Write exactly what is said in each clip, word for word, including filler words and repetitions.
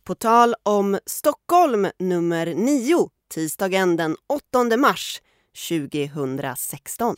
På tal om Stockholm nummer nio, tisdagen den åttonde mars tjugohundrasexton.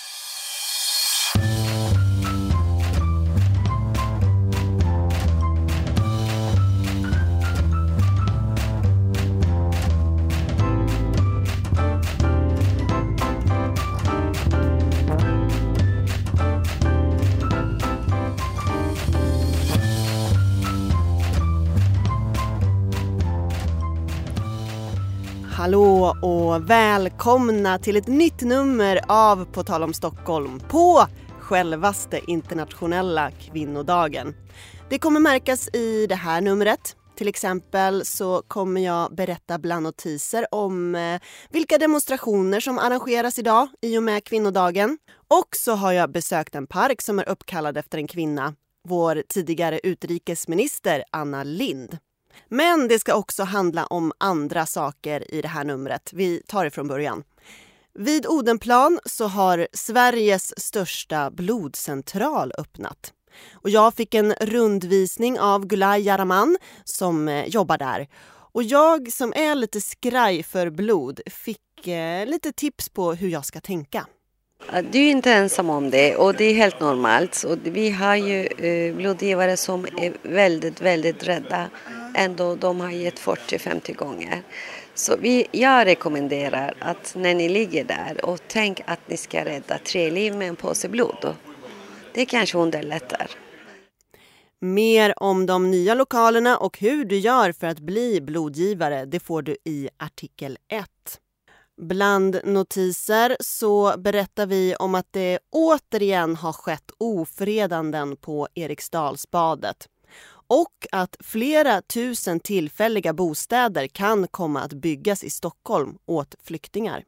Hallå och välkomna till ett nytt nummer av På tal om Stockholm på självaste internationella kvinnodagen. Det kommer märkas i det här numret. Till exempel så kommer jag berätta bland notiser om eh, vilka demonstrationer som arrangeras idag i och med kvinnodagen. Och så har jag besökt en park som är uppkallad efter en kvinna, vår tidigare utrikesminister Anna Lindh. Men det ska också handla om andra saker i det här numret. Vi tar det från början. Vid Odenplan så har Sveriges största blodcentral öppnat. Och jag fick en rundvisning av Gulay Yaraman som jobbar där. Och jag som är lite skraj för blod fick eh, lite tips på hur jag ska tänka. Du är inte ensam om det och det är helt normalt. Och vi har ju eh, blodgivare som är väldigt, väldigt rädda. Ändå de har gett fyrtio till femtio gånger. Så vi, jag rekommenderar att när ni ligger där och tänk att ni ska rädda tre liv med en påse blod. Det kanske underlättar. Mer om de nya lokalerna och hur du gör för att bli blodgivare, det får du i artikel ett. Bland notiser så berättar vi om att det återigen har skett ofredanden på Eriksdalsbadet. Och att flera tusen tillfälliga bostäder kan komma att byggas i Stockholm åt flyktingar.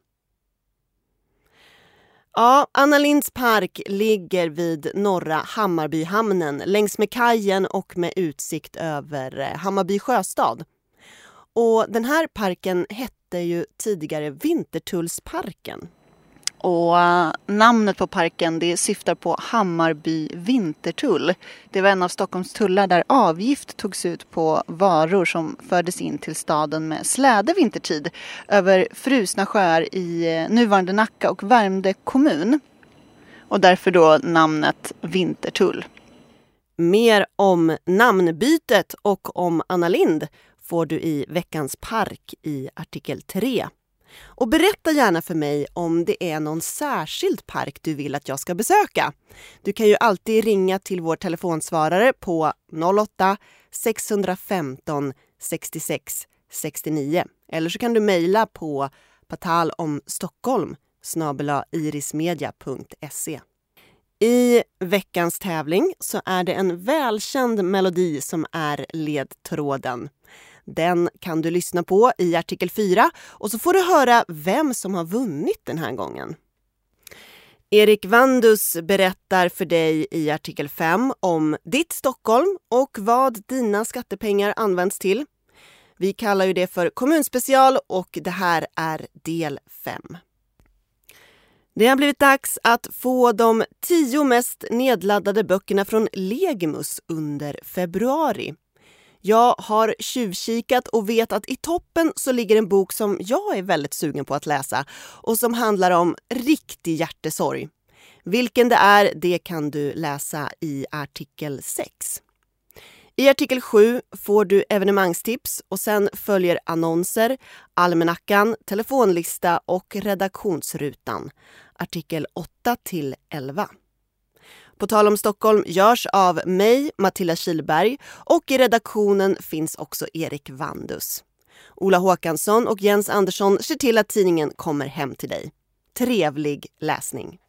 Ja, Anna Lindhs park ligger vid norra Hammarbyhamnen längs med kajen och med utsikt över Hammarby sjöstad. Och den här parken hette ju tidigare Vintertullsparken. Och uh, namnet på parken det syftar på Hammarby Vintertull. Det var en av Stockholms tullar där avgift togs ut på varor som fördes in till staden med släde vintertid över frusna sjöar i uh, nuvarande Nacka och Värmdö kommun. Och därför då namnet Vintertull. Mer om namnbytet och om Anna Lindh får du i veckans park i artikel tre. Och berätta gärna för mig om det är någon särskild park du vill att jag ska besöka. Du kan ju alltid ringa till vår telefonsvarare på noll åtta sex ett fem sex sex sex nio. Eller så kan du mejla på patalomstockholm snabel-a irismedia punkt se. I veckans tävling så är det en välkänd melodi som är ledtråden. Den kan du lyssna på i artikel fyra och så får du höra vem som har vunnit den här gången. Erik Vandus berättar för dig i artikel fem om ditt Stockholm och vad dina skattepengar används till. Vi kallar ju det för kommunspecial och det här är del fem. Det har blivit dags att få de tio mest nedladdade böckerna från Legimus under februari. Jag har tjuvkikat och vet att i toppen så ligger en bok som jag är väldigt sugen på att läsa och som handlar om riktig hjärtesorg. Vilken det är, det kan du läsa i artikel sex. I artikel sju får du evenemangstips och sen följer annonser, almanackan, telefonlista och redaktionsrutan. Artikel åtta till elva. På tal om Stockholm görs av mig, Matilda Kilberg, och i redaktionen finns också Erik Vandus. Ola Håkansson och Jens Andersson ser till att tidningen kommer hem till dig. Trevlig läsning!